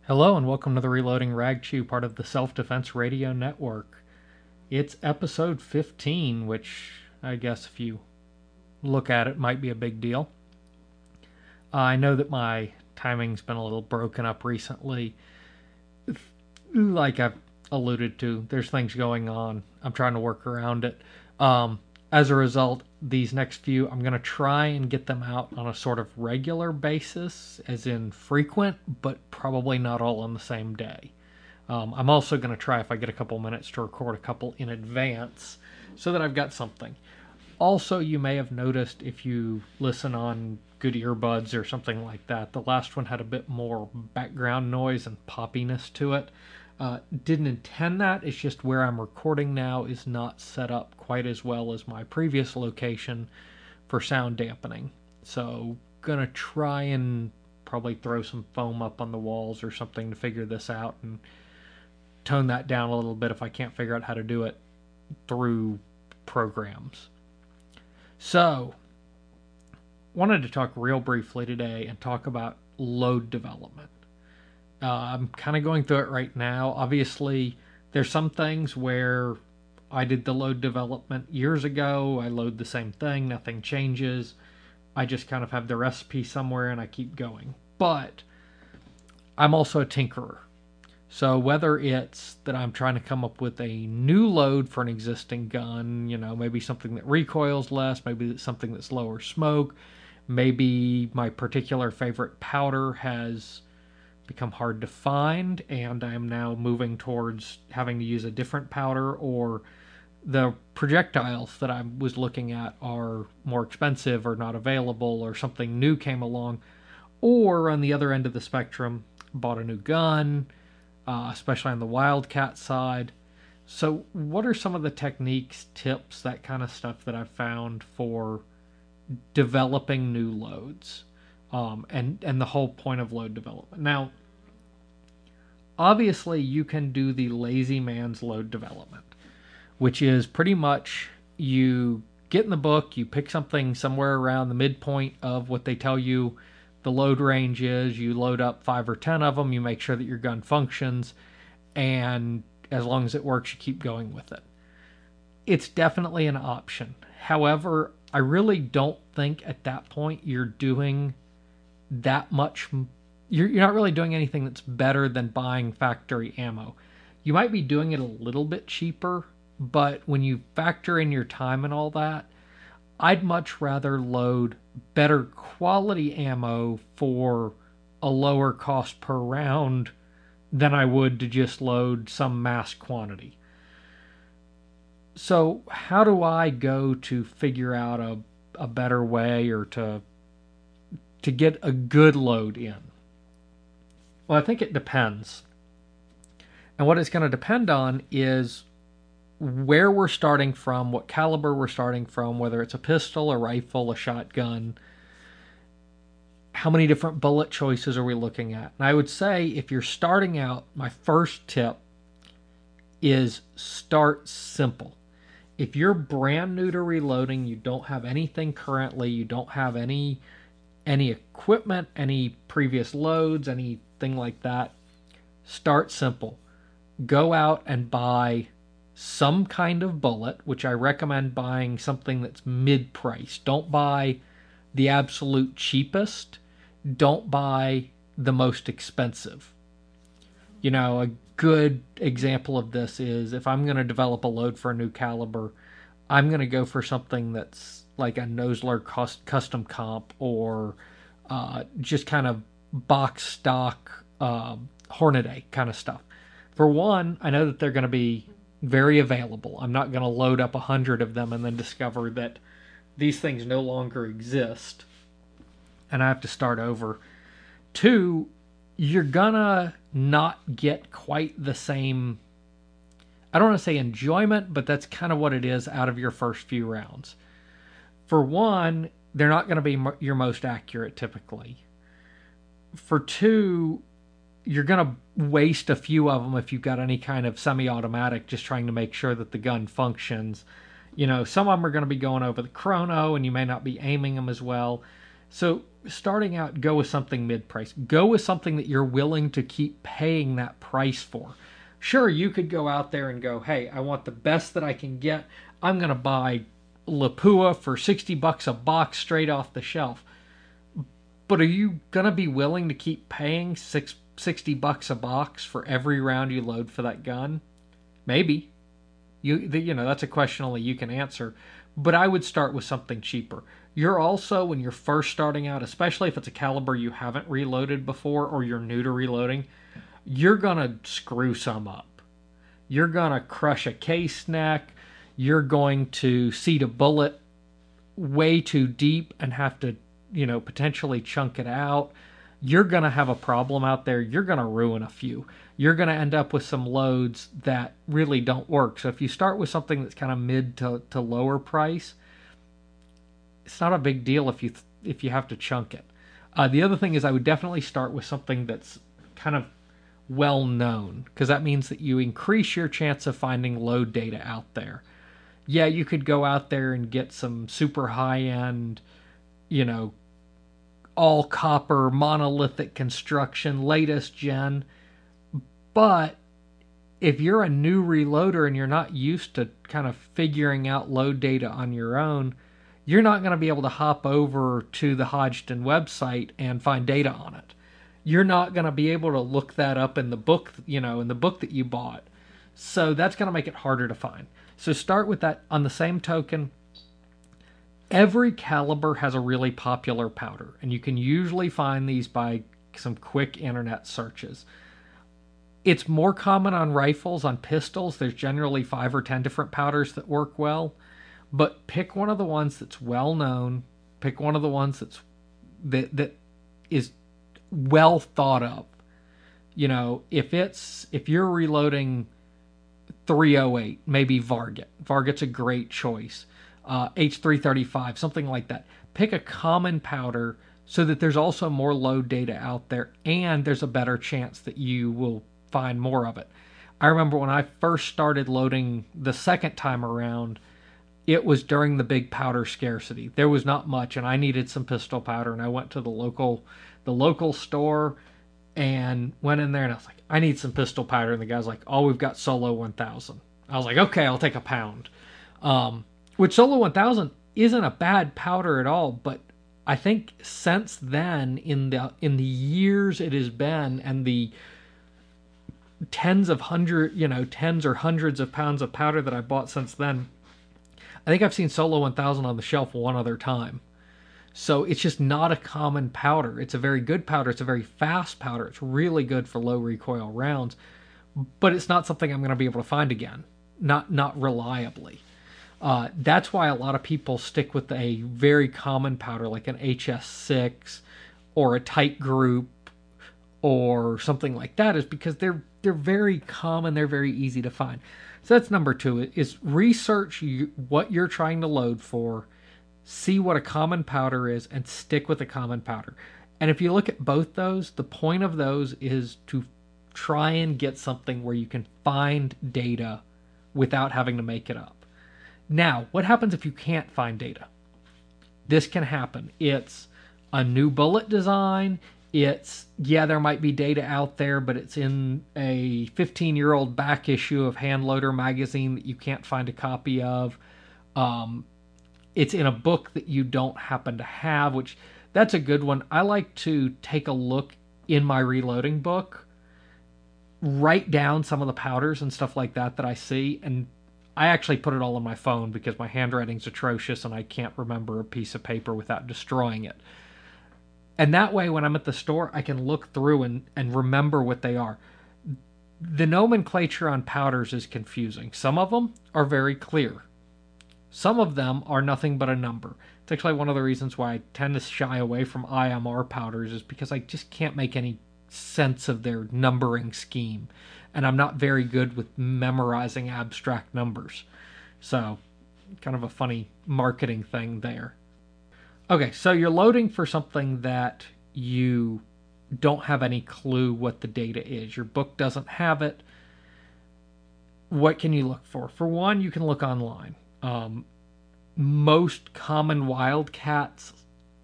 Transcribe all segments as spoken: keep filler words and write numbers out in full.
Hello and welcome to the Reloading Rag Chew, part of the Self-Defense Radio Network. It's episode fifteen, which I guess if you look at it might be a big deal. Uh, I know that my timing's been a little broken up recently. Like I've alluded to, there's things going on. I'm trying to work around it. Um, as a result, these next few, I'm going to try and get them out on a sort of regular basis, as in frequent, but probably not all on the same day. Um, I'm also going to try, if I get a couple minutes, to record a couple in advance so that I've got something. Also, you may have noticed if you listen on good earbuds or something like that, the last one had a bit more background noise and poppiness to it. Uh, didn't intend that. It's just where I'm recording now is not set up quite as well as my previous location for sound dampening. So, gonna try and probably throw some foam up on the walls or something to figure this out and tone that down a little bit if I can't figure out how to do it through programs. So, wanted to talk real briefly today and talk about load development. Uh, I'm kind of going through it right now. Obviously, there's some things where I did the load development years ago. I load the same thing, nothing changes. I just kind of have the recipe somewhere and I keep going. But I'm also a tinkerer. So whether it's that I'm trying to come up with a new load for an existing gun, you know, maybe something that recoils less, maybe something that's lower smoke, maybe my particular favorite powder has become hard to find and I am now moving towards having to use a different powder, or the projectiles that I was looking at are more expensive or not available, or something new came along, or on the other end of the spectrum, bought a new gun, uh, especially on the Wildcat side. So what are some of the techniques, tips, that kind of stuff that I've found for developing new loads? Um, and, and the whole point of load development. Now, obviously, you can do the lazy man's load development, which is pretty much you get in the book, you pick something somewhere around the midpoint of what they tell you the load range is, you load up five or ten of them, you make sure that your gun functions, and as long as it works, you keep going with it. It's definitely an option. However, I really don't think at that point you're doing that much. You're, you're not really doing anything that's better than buying factory ammo. You might be doing it a little bit cheaper, but when you factor in your time and all that, I'd much rather load better quality ammo for a lower cost per round than I would to just load some mass quantity. So how do I go to figure out a, a better way, or to to get a good load in? Well, I think it depends. And what it's going to depend on is where we're starting from, what caliber we're starting from, whether it's a pistol, a rifle, a shotgun. How many different bullet choices are we looking at? And I would say if you're starting out, my first tip is start simple. If you're brand new to reloading, you don't have anything currently, you don't have any any equipment, any previous loads, anything like that, start simple. Go out and buy some kind of bullet, which I recommend buying something that's mid-price. Don't buy the absolute cheapest. Don't buy the most expensive. You know, a good example of this is if I'm going to develop a load for a new caliber, I'm going to go for something that's like a Nosler custom comp, or uh, just kind of box stock uh, Hornady kind of stuff. For one, I know that they're going to be very available. I'm not going to load up a hundred of them and then discover that these things no longer exist and I have to start over. Two, you're gonna not get quite the same, I don't want to say enjoyment, but that's kind of what it is, out of your first few rounds. For one, they're not going to be your most accurate typically. For two, you're going to waste a few of them if you've got any kind of semi-automatic, just trying to make sure that the gun functions. You know, some of them are going to be going over the chrono, and you may not be aiming them as well. So starting out, go with something mid-price. Go with something that you're willing to keep paying that price for. Sure, you could go out there and go, hey, I want the best that I can get. I'm going to buy Lapua for sixty bucks a box straight off the shelf. But are you going to be willing to keep paying six, sixty bucks a box for every round you load for that gun? Maybe. You, you know, that's a question only you can answer. But I would start with something cheaper. You're also, when you're first starting out, especially if it's a caliber you haven't reloaded before or you're new to reloading, you're going to screw some up. You're going to crush a case neck. You're going to seat a bullet way too deep and have to, you know, potentially chunk it out. You're going to have a problem out there. You're going to ruin a few. You're going to end up with some loads that really don't work. So if you start with something that's kind of mid to, to lower price, it's not a big deal if you if you have to chunk it. Uh, the other thing is I would definitely start with something that's kind of well known, because that means that you increase your chance of finding load data out there. Yeah, you could go out there and get some super high-end, you know, all copper, monolithic construction, latest gen. But if you're a new reloader and you're not used to kind of figuring out load data on your own, you're not going to be able to hop over to the Hodgdon website and find data on it. You're not going to be able to look that up in the book, you know, in the book that you bought. So that's going to make it harder to find. So start with that. On the same token, every caliber has a really popular powder, and you can usually find these by some quick internet searches. It's more common on rifles. On pistols, there's generally five or ten different powders that work well. But pick one of the ones that's well known. Pick one of the ones that's that that is well thought of. You know, if it's if you're reloading three oh eight, maybe Varget. Varget's a great choice. Uh, H three thirty-five, something like that. Pick a common powder so that there's also more load data out there, and there's a better chance that you will find more of it. I remember when I first started loading the second time around, it was during the big powder scarcity. There was not much, and I needed some pistol powder, and I went to the local the local store and went in there, and I was like, I need some pistol powder. And the guy's like, oh, we've got Solo one thousand. I was like, okay, I'll take a pound. Um, which Solo one thousand isn't a bad powder at all, but I think since then, in the in the years it has been, and the tens of hundred, you know, tens or hundreds of pounds of powder that I bought since then, I think I've seen Solo one thousand on the shelf one other time. So it's just not a common powder. It's a very good powder. It's a very fast powder. It's really good for low recoil rounds, but it's not something I'm going to be able to find again. Not not reliably. Uh, that's why a lot of people stick with a very common powder like an H S six or a Tight Group or something like that, is because they're they're very common. They're very easy to find. So that's number two, is research you, what you're trying to load for, see what a common powder is, and stick with a common powder. And if you look at both those, the point of those is to try and get something where you can find data without having to make it up. Now, what happens if you can't find data? This can happen. It's a new bullet design. It's, yeah, there might be data out there, but it's in a fifteen-year-old back issue of Handloader magazine that you can't find a copy of. Um, it's in a book that you don't happen to have, which, that's a good one. I like to take a look in my reloading book, write down some of the powders and stuff like that that I see, and I actually put it all on my phone because my handwriting's atrocious and I can't remember a piece of paper without destroying it. And that way, when I'm at the store, I can look through and, and remember what they are. The nomenclature on powders is confusing. Some of them are very clear. Some of them are nothing but a number. It's actually one of the reasons why I tend to shy away from I M R powders, is because I just can't make any sense of their numbering scheme. And I'm not very good with memorizing abstract numbers. So, kind of a funny marketing thing there. Okay, so you're loading for something that you don't have any clue what the data is. Your book doesn't have it. What can you look for? For one, you can look online. Um, most common wildcats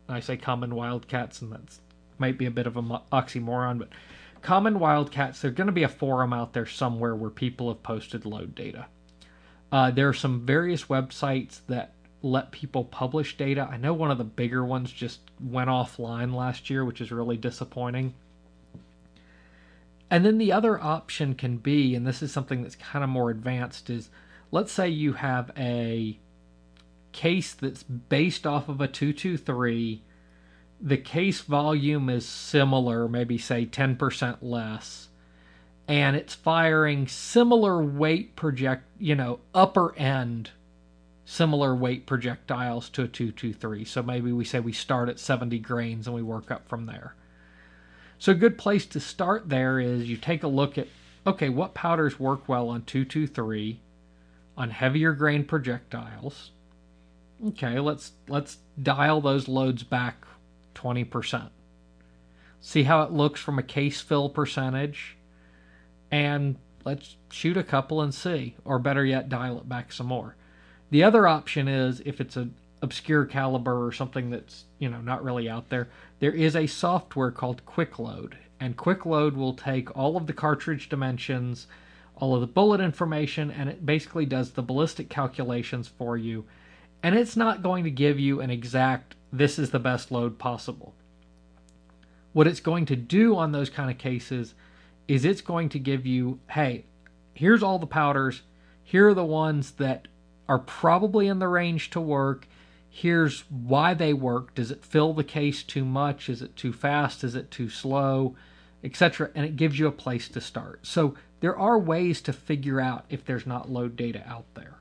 I say common wildcats, and that's might be a bit of an oxymoron, but common wildcats, there's going to be a forum out there somewhere where people have posted load data. Uh, there are some various websites that let people publish data. I know one of the bigger ones just went offline last year, which is really disappointing. And then the other option can be, and this is something that's kind of more advanced, is let's say you have a case that's based off of a two two three. The case volume is similar, maybe say ten percent less, and it's firing similar weight project, you know, upper end similar weight projectiles to a two two three. So maybe we say we start at seventy grains and we work up from there. So a good place to start there is you take a look at, okay, what powders work well on two two three, on heavier grain projectiles. Okay, let's let's dial those loads back twenty percent. See how it looks from a case fill percentage, and let's shoot a couple and see, or better yet, dial it back some more. The other option is, if it's an obscure caliber or something that's, you know, not really out there, there is a software called Quick Load, and Quick Load will take all of the cartridge dimensions, all of the bullet information, and it basically does the ballistic calculations for you. And it's not going to give you an exact, this is the best load possible. What it's going to do on those kind of cases is it's going to give you, hey, here's all the powders. Here are the ones that are probably in the range to work. Here's why they work. Does it fill the case too much? Is it too fast? Is it too slow? Etc. And it gives you a place to start. So there are ways to figure out if there's not load data out there.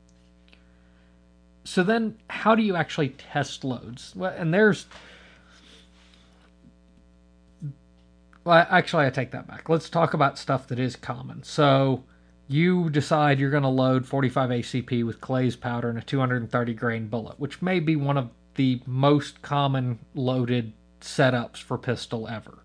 So then, how do you actually test loads? Well, and there's... Well, actually, I take that back. Let's talk about stuff that is common. So, you decide you're going to load forty-five A C P with Clay's powder and a two hundred thirty grain bullet, which may be one of the most common loaded setups for pistol ever.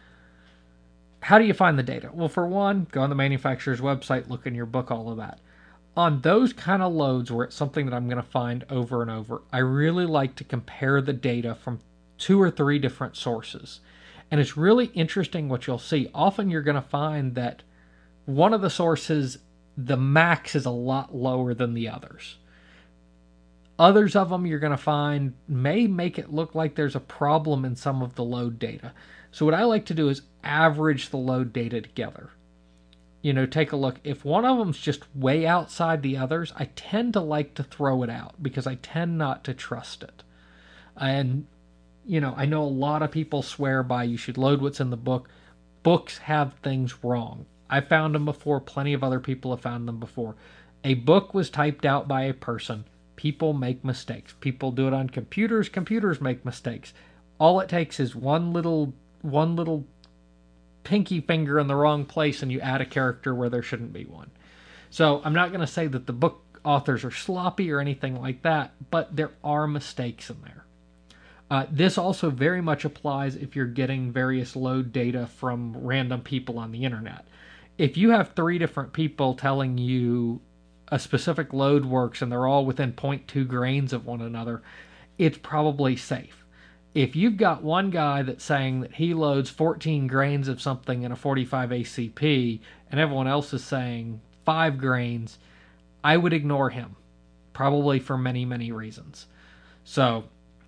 How do you find the data? Well, for one, go on the manufacturer's website, look in your book, all of that. On those kind of loads where it's something that I'm going to find over and over, I really like to compare the data from two or three different sources. And it's really interesting what you'll see. Often you're going to find that one of the sources, the max is a lot lower than the others. Others of them you're going to find may make it look like there's a problem in some of the load data. So what I like to do is average the load data together. You know, take a look. If one of them's just way outside the others, I tend to like to throw it out because I tend not to trust it. And, you know, I know a lot of people swear by you should load what's in the book. Books have things wrong. I found them before. Plenty of other people have found them before. A book was typed out by a person. People make mistakes. People do it on computers. Computers make mistakes. All it takes is one little, one little pinky finger in the wrong place and you add a character where there shouldn't be one. So I'm not going to say that the book authors are sloppy or anything like that, but there are mistakes in there. Uh, this also very much applies if you're getting various load data from random people on the internet. If you have three different people telling you a specific load works and they're all within zero point two grains of one another, it's probably safe. If you've got one guy that's saying that he loads fourteen grains of something in a forty-five A C P and everyone else is saying five grains, I would ignore him, probably for many, many reasons. So,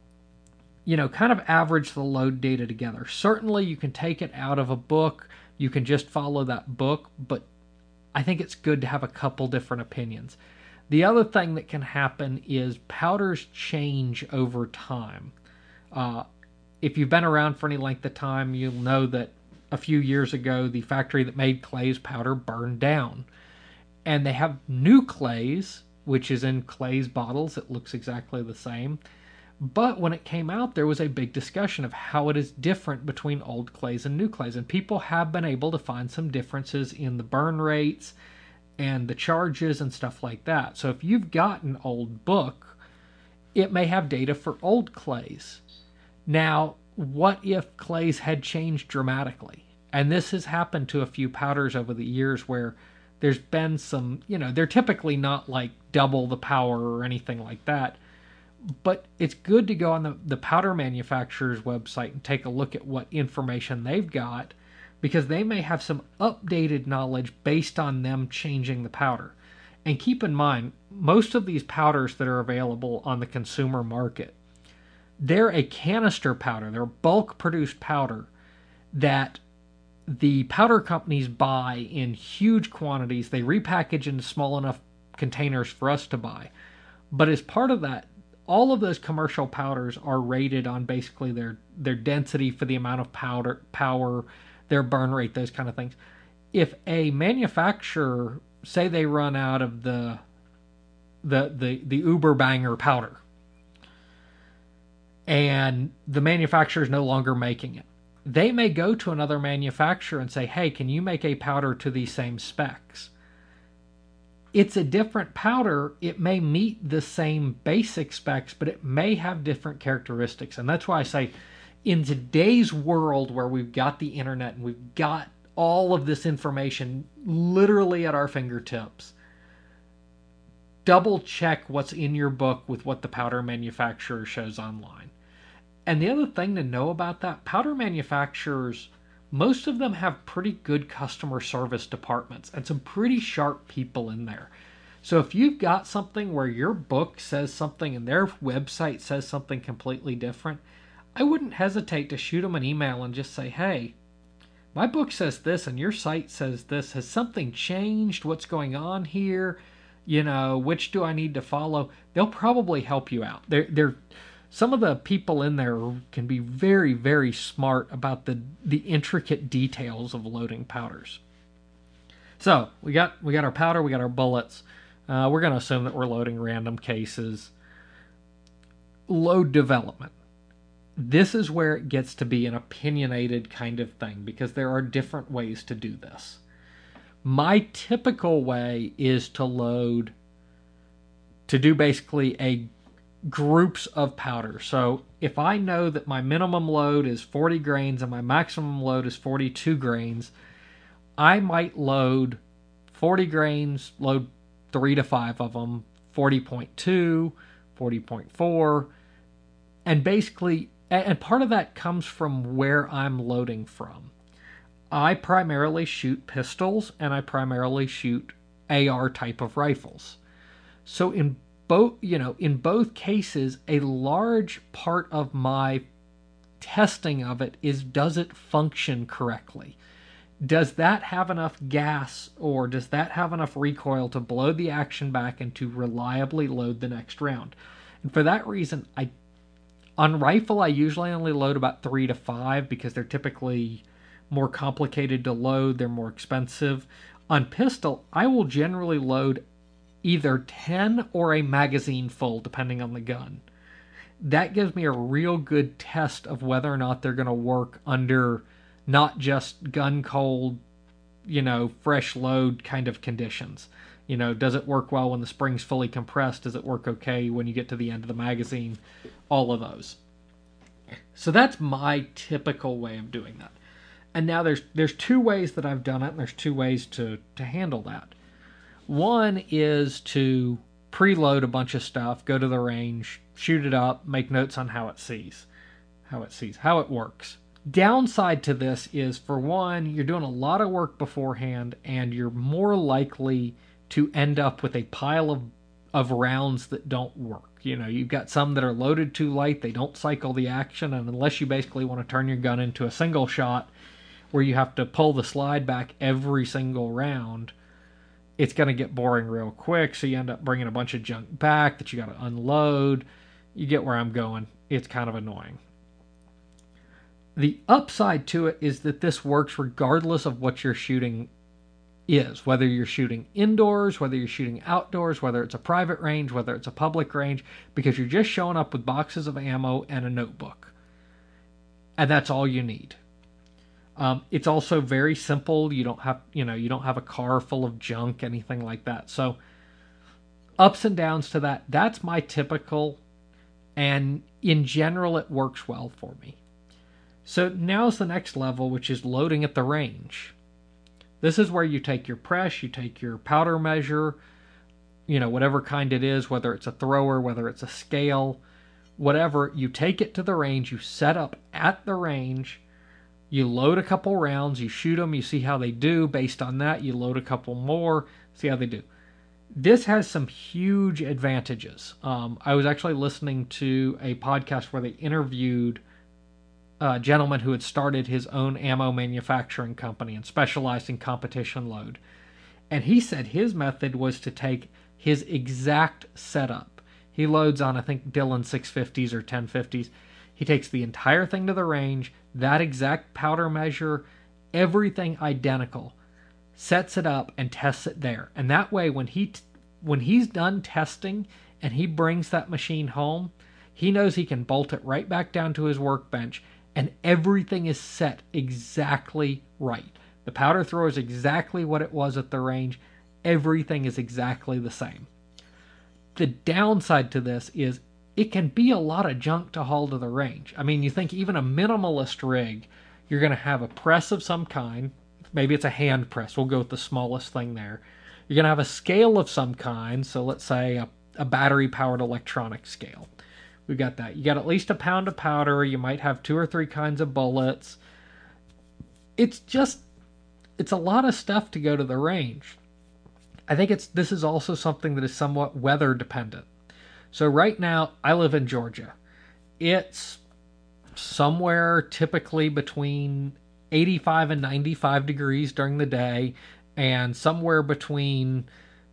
you know, kind of average the load data together. Certainly you can take it out of a book, you can just follow that book, but I think it's good to have a couple different opinions. The other thing that can happen is powders change over time. Uh, if you've been around for any length of time, you'll know that a few years ago, the factory that made Clay's powder burned down. And they have new Clay's, which is in Clay's bottles. It looks exactly the same. But when it came out, there was a big discussion of how it is different between old Clay's and new Clay's. And people have been able to find some differences in the burn rates and the charges and stuff like that. So if you've got an old book, it may have data for old Clay's. Now, what if Clay's had changed dramatically? And this has happened to a few powders over the years where there's been some, you know, they're typically not like double the power or anything like that. but it's good to go on the, the powder manufacturer's website and take a look at what information they've got, because they may have some updated knowledge based on them changing the powder. And keep in mind, most of these powders that are available on the consumer market, they're a canister powder. They're bulk produced powder that the powder companies buy in huge quantities. They repackage into small enough containers for us to buy. But as part of that, all of those commercial powders are rated on basically their, their density for the amount of powder, power, their burn rate, those kind of things. If a manufacturer, say they run out of the the the, the Uber Banger powder, and the manufacturer is no longer making it, they may go to another manufacturer and say, hey, can you make a powder to these same specs? It's a different powder. It may meet the same basic specs, but it may have different characteristics. And that's why I say, in today's world where we've got the internet and we've got all of this information literally at our fingertips, double check what's in your book with what the powder manufacturer shows online. And the other thing to know about that, powder manufacturers, most of them have pretty good customer service departments and some pretty sharp people in there. So if you've got something where your book says something and their website says something completely different, I wouldn't hesitate to shoot them an email and just say, hey, my book says this and your site says this. Has something changed? What's going on here? You know, which do I need to follow? They'll probably help you out. They're, they're, some of the people in there can be very, very smart about the, the intricate details of loading powders. So we got we got our powder, we got our bullets. Uh, we're going to assume that we're loading random cases. Load development. This is where it gets to be an opinionated kind of thing, because there are different ways to do this. My typical way is to load, to do basically a groups of powder. So if I know that my minimum load is forty grains and my maximum load is forty-two grains, I might load forty grains, load three to five of them, forty point two, forty point four, and basically, and part of that comes from where I'm loading from. I primarily shoot pistols and I primarily shoot A R type of rifles. So in both, you know, in both cases, a large part of my testing of it is, does it function correctly? Does that have enough gas, or does that have enough recoil to blow the action back and to reliably load the next round? And for that reason, I on rifle, I usually only load about three to five because they're typically more complicated to load. They're more expensive. On pistol, I will generally load either ten or a magazine full, depending on the gun. That gives me a real good test of whether or not they're going to work under not just gun cold, you know, fresh load kind of conditions. You know, does it work well when the spring's fully compressed? Does it work okay when you get to the end of the magazine? All of those. So that's my typical way of doing that. And now there's there's two ways that I've done it, and there's two ways to, to handle that. One is to preload a bunch of stuff, go to the range, shoot it up, make notes on how it sees, how it sees, how it works. Downside to this is, for one, you're doing a lot of work beforehand, and you're more likely to end up with a pile of, of rounds that don't work. You know, you've got some that are loaded too light, they don't cycle the action, and unless you basically want to turn your gun into a single shot where you have to pull the slide back every single round, it's going to get boring real quick, so you end up bringing a bunch of junk back that you got to unload. You get where I'm going. It's kind of annoying. The upside to it is that this works regardless of what you're shooting is, whether you're shooting indoors, whether you're shooting outdoors, whether it's a private range, whether it's a public range, because you're just showing up with boxes of ammo and a notebook. And that's all you need. Um, it's also very simple. You don't have, you know, you don't have a car full of junk, anything like that. So ups and downs to that. That's my typical, and in general, it works well for me. So now's the next level, which is loading at the range. This is where you take your press, you take your powder measure, you know, whatever kind it is, whether it's a thrower, whether it's a scale, whatever. You take it to the range, you set up at the range, you load a couple rounds, you shoot them, you see how they do. Based on that, you load a couple more, see how they do. This has some huge advantages. Um, I was actually listening to a podcast where they interviewed a gentleman who had started his own ammo manufacturing company and specialized in competition load. And he said his method was to take his exact setup. He loads on, I think, Dillon six fifties or ten fifties. He takes the entire thing to the range, that exact powder measure, everything identical, sets it up and tests it there. And that way, when he t- when he's done testing and he brings that machine home, he knows he can bolt it right back down to his workbench, and everything is set exactly right. The powder throw is exactly what it was at the range. Everything is exactly the same. The downside to this is it can be a lot of junk to haul to the range. I mean, you think even a minimalist rig, you're going to have a press of some kind. Maybe it's a hand press. We'll go with the smallest thing there. You're going to have a scale of some kind. So let's say a, a battery-powered electronic scale. We've got that. You got at least a pound of powder. You might have two or three kinds of bullets. It's just, it's a lot of stuff to go to the range. I think it's this is also something that is somewhat weather dependent. So right now, I live in Georgia. It's somewhere typically between eighty-five and ninety-five degrees during the day, and somewhere between,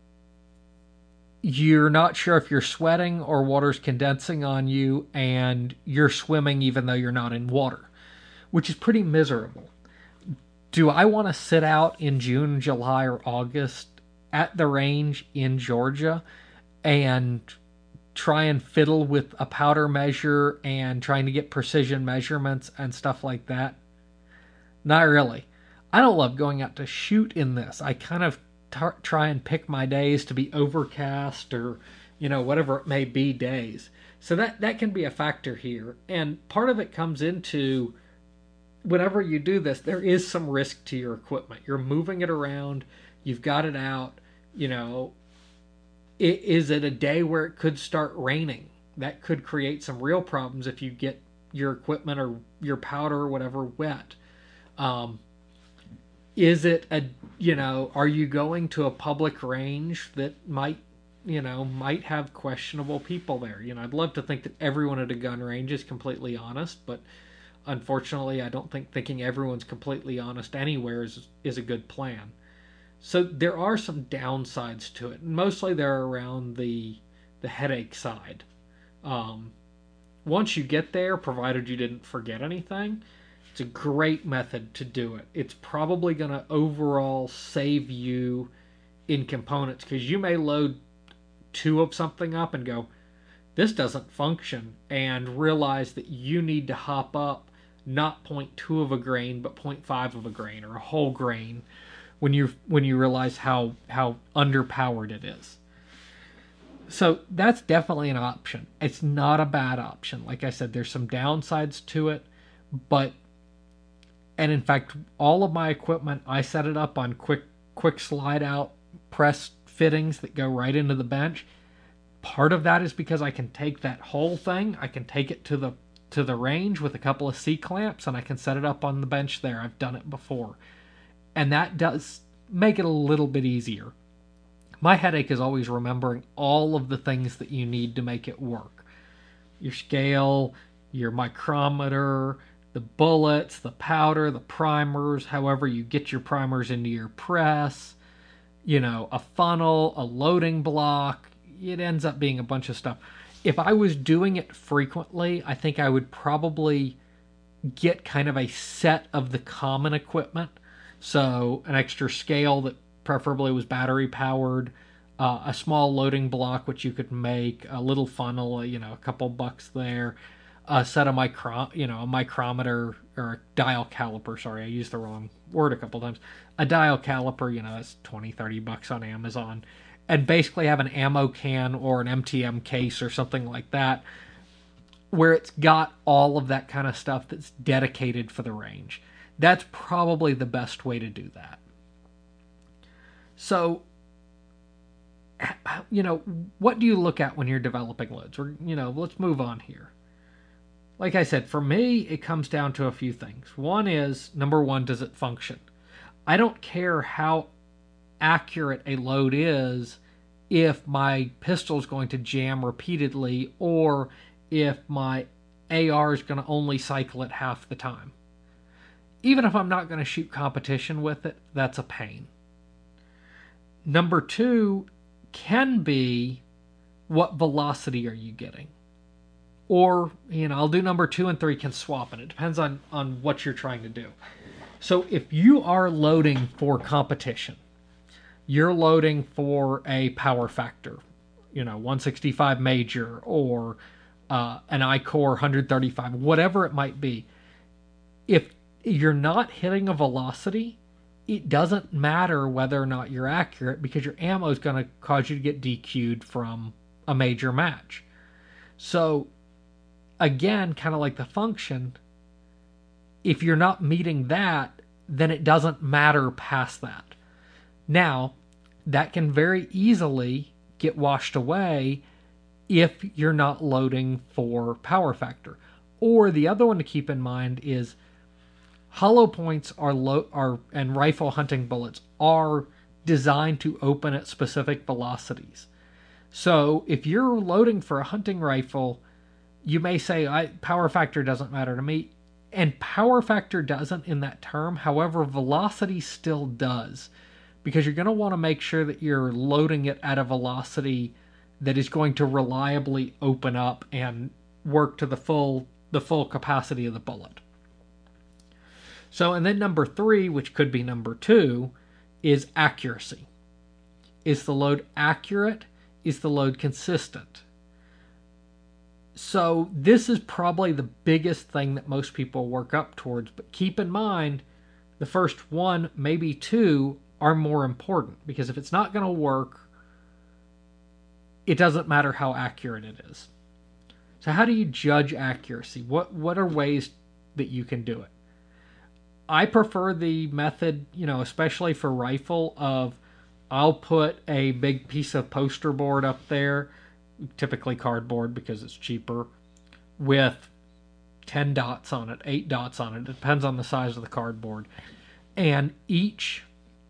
you're not sure if you're sweating or water's condensing on you, and you're swimming even though you're not in water, which is pretty miserable. Do I want to sit out in June, July, or August at the range in Georgia and try and fiddle with a powder measure and trying to get precision measurements and stuff like that? Not really. I don't love going out to shoot in this. I kind of tar- try and pick my days to be overcast or, you know, whatever it may be days. So that, that can be a factor here. And part of it comes into, whenever you do this, there is some risk to your equipment. You're moving it around. You've got it out. You know, it, is it a day where it could start raining? That could create some real problems if you get your equipment or your powder or whatever wet. Um, is it a, you know, are you going to a public range that might, you know, might have questionable people there? You know, I'd love to think that everyone at a gun range is completely honest, but unfortunately, I don't think thinking everyone's completely honest anywhere is, is a good plan. So there are some downsides to it. Mostly they're around the the headache side. Um, once you get there, provided you didn't forget anything, it's a great method to do it. It's probably going to overall save you in components, because you may load two of something up and go, this doesn't function, and realize that you need to hop up not zero point two of a grain, but zero point five of a grain or a whole grain when you when you realize how how underpowered it is. So that's definitely an option. It's not a bad option. Like I said, there's some downsides to it, but and in fact, all of my equipment, I set it up on quick quick slide out press fittings that go right into the bench. Part of that is because I can take that whole thing, I can take it to the to the range with a couple of C clamps, and I can set it up on the bench there. I've done it before. And that does make it a little bit easier. My headache is always remembering all of the things that you need to make it work. Your scale, your micrometer, the bullets, the powder, the primers, however you get your primers into your press, you know, a funnel, a loading block. It ends up being a bunch of stuff. If I was doing it frequently, I think I would probably get kind of a set of the common equipment. So an extra scale that preferably was battery powered, uh, a small loading block which you could make, a little funnel, you know, a couple bucks there, a set of micro, you know, a micrometer or a dial caliper. Sorry, I used the wrong word a couple times. A dial caliper, you know, that's twenty, thirty bucks on Amazon. And basically have an ammo can or an M T M case or something like that, where it's got all of that kind of stuff that's dedicated for the range. That's probably the best way to do that. So you know, what do you look at when you're developing loads? Or, you know, let's move on here. Like I said, for me, it comes down to a few things. One is, number one, does it function? I don't care how accurate a load is if my pistol is going to jam repeatedly or if my A R is going to only cycle it half the time. Even if I'm not going to shoot competition with it, that's a pain. Number two can be, what velocity are you getting? Or, you know, I'll do number two and three can swap, and it depends on, on what you're trying to do. So if you are loading for competition, you're loading for a power factor, you know, one sixty-five major or uh, an I Core one thirty-five, whatever it might be. If you're not hitting a velocity, it doesn't matter whether or not you're accurate because your ammo is going to cause you to get D Q'd from a major match. So, again, kind of like the function, if you're not meeting that, then it doesn't matter past that. Now, that can very easily get washed away if you're not loading for power factor. Or the other one to keep in mind is hollow points are low, are and rifle hunting bullets are designed to open at specific velocities. So if you're loading for a hunting rifle, you may say, I, power factor doesn't matter to me. And power factor doesn't in that term. However, velocity still does. Because you're going to want to make sure that you're loading it at a velocity that is going to reliably open up and work to the full the full capacity of the bullet. So, and then number three, which could be number two, is accuracy. Is the load accurate? Is the load consistent? So this is probably the biggest thing that most people work up towards. But keep in mind, the first one, maybe two, are more important. Because if it's not going to work, it doesn't matter how accurate it is. So how do you judge accuracy? What what are ways that you can do it? I prefer the method, you know, especially for rifle, of I'll put a big piece of poster board up there, typically cardboard because it's cheaper, with ten dots on it, eight dots on it. It depends on the size of the cardboard. And each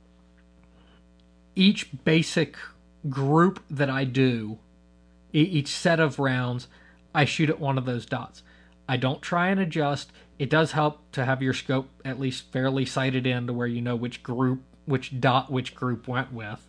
each basic group that I do, each set of rounds, I shoot at one of those dots. I don't try and adjust. It does help to have your scope at least fairly sighted in to where you know which group, which dot, which group went with.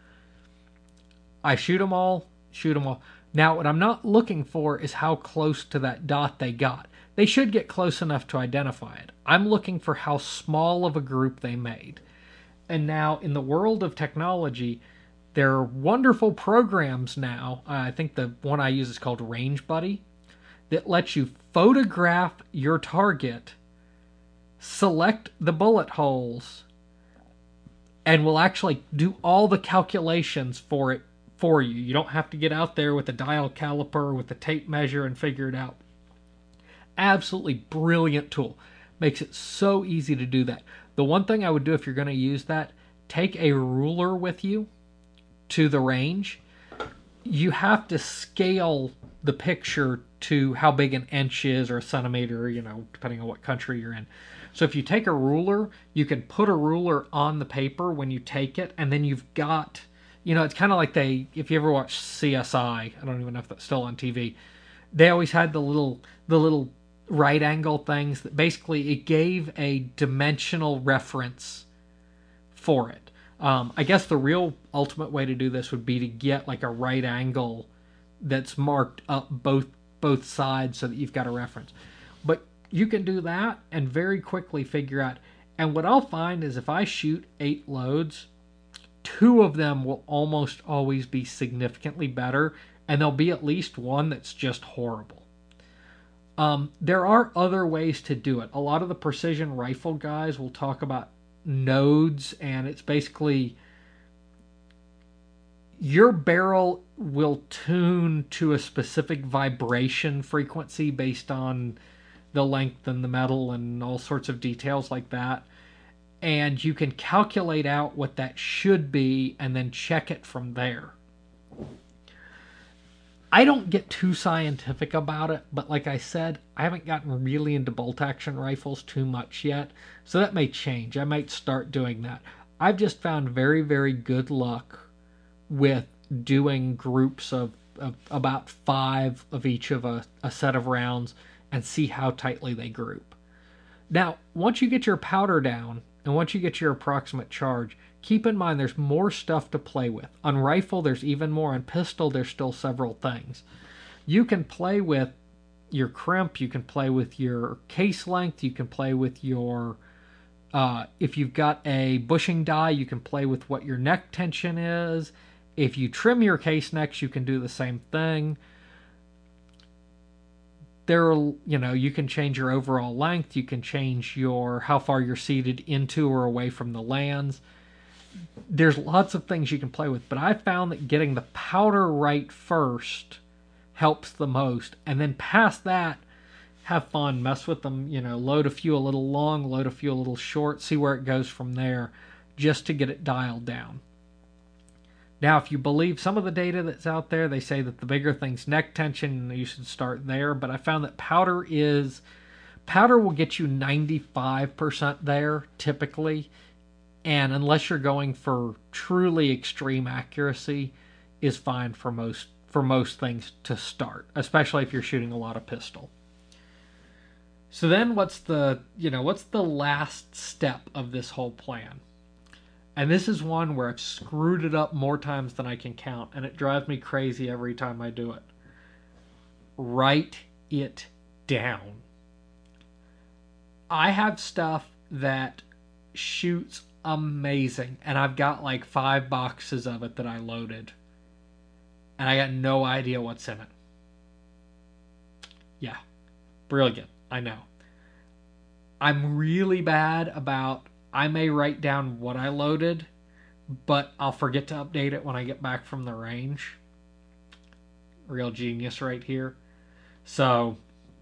I shoot them all, shoot them all. Now, what I'm not looking for is how close to that dot they got. They should get close enough to identify it. I'm looking for how small of a group they made. And now, in the world of technology, there are wonderful programs now. Uh, I think the one I use is called Range Buddy, that lets you photograph your target, select the bullet holes, and will actually do all the calculations for it for you. You don't have to get out there with a dial caliper, with a tape measure, and figure it out. Absolutely brilliant tool. Makes it so easy to do that. The one thing I would do if you're going to use that, take a ruler with you to the range. You have to scale the picture to how big an inch is, or a centimeter, you know, depending on what country you're in. So if you take a ruler, you can put a ruler on the paper when you take it, and then you've got, you know, it's kind of like they, if you ever watch C S I, I don't even know if that's still on T V, they always had the little, the little right angle things that basically it gave a dimensional reference for it. Um, I guess the real ultimate way to do this would be to get like a right angle that's marked up both both sides so that you've got a reference. But you can do that and very quickly figure out. And what I'll find is if I shoot eight loads, two of them will almost always be significantly better, and there'll be at least one that's just horrible. Um, there are other ways to do it. A lot of the precision rifle guys will talk about nodes, and it's basically your barrel will tune to a specific vibration frequency based on the length and the metal and all sorts of details like that. And you can calculate out what that should be and then check it from there. I don't get too scientific about it, but like I said, I haven't gotten really into bolt action rifles too much yet, so that may change. I might start doing that. I've just found very, very good luck with doing groups of, of about five of each of a, a set of rounds and see how tightly they group. Now, once you get your powder down and once you get your approximate charge, keep in mind there's more stuff to play with. On rifle, there's even more. On pistol, there's still several things. You can play with your crimp, you can play with your case length, you can play with your, uh, if you've got a bushing die, you can play with what your neck tension is. If you trim your case necks, you can do the same thing. There, you know, you can change your overall length, you can change your how far you're seated into or away from the lands. There's lots of things you can play with, but I found that getting the powder right first helps the most, and then past that, have fun, mess with them, you know, load a few a little long, load a few a little short, see where it goes from there, just to get it dialed down. Now, if you believe some of the data that's out there, they say that the bigger thing's neck tension, you should start there. But I found that powder is, powder will get you ninety-five percent there, typically. And unless you're going for truly extreme accuracy, is fine for most for most things to start, especially if you're shooting a lot of pistol. So then what's the, you know, what's the last step of this whole plan? And this is one where I've screwed it up more times than I can count, and it drives me crazy every time I do it. Write it down. I have stuff that shoots amazing, and I've got like five boxes of it that I loaded, and I got no idea what's in it. Yeah, brilliant, I know. I'm really bad about, I may write down what I loaded, but I'll forget to update it when I get back from the range. Real genius right here. So,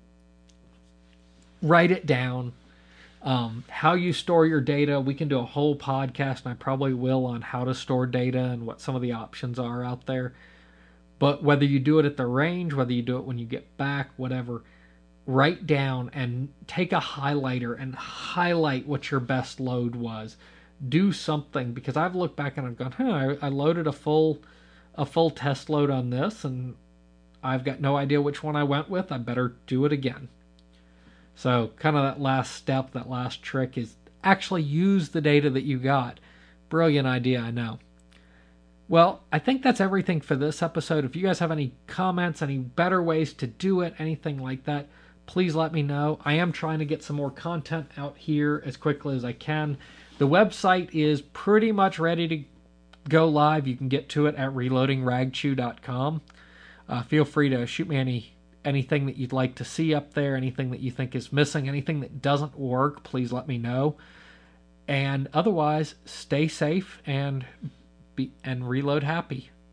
write it down. Um, how you store your data, we can do a whole podcast, and I probably will, on how to store data and what some of the options are out there. But whether you do it at the range, whether you do it when you get back, whatever, write down and take a highlighter and highlight what your best load was. Do something, because I've looked back and I've gone, huh, I, I loaded a full a full test load on this, and I've got no idea which one I went with. I better do it again. So kind of that last step, that last trick is actually use the data that you got. Brilliant idea, I know. Well, I think that's everything for this episode. If you guys have any comments, any better ways to do it, anything like that, please let me know. I am trying to get some more content out here as quickly as I can. The website is pretty much ready to go live. You can get to it at reloading rag chew dot com. Uh, feel free to shoot me any anything that you'd like to see up there, anything that you think is missing, anything that doesn't work, please let me know. And otherwise, stay safe and be and reload happy.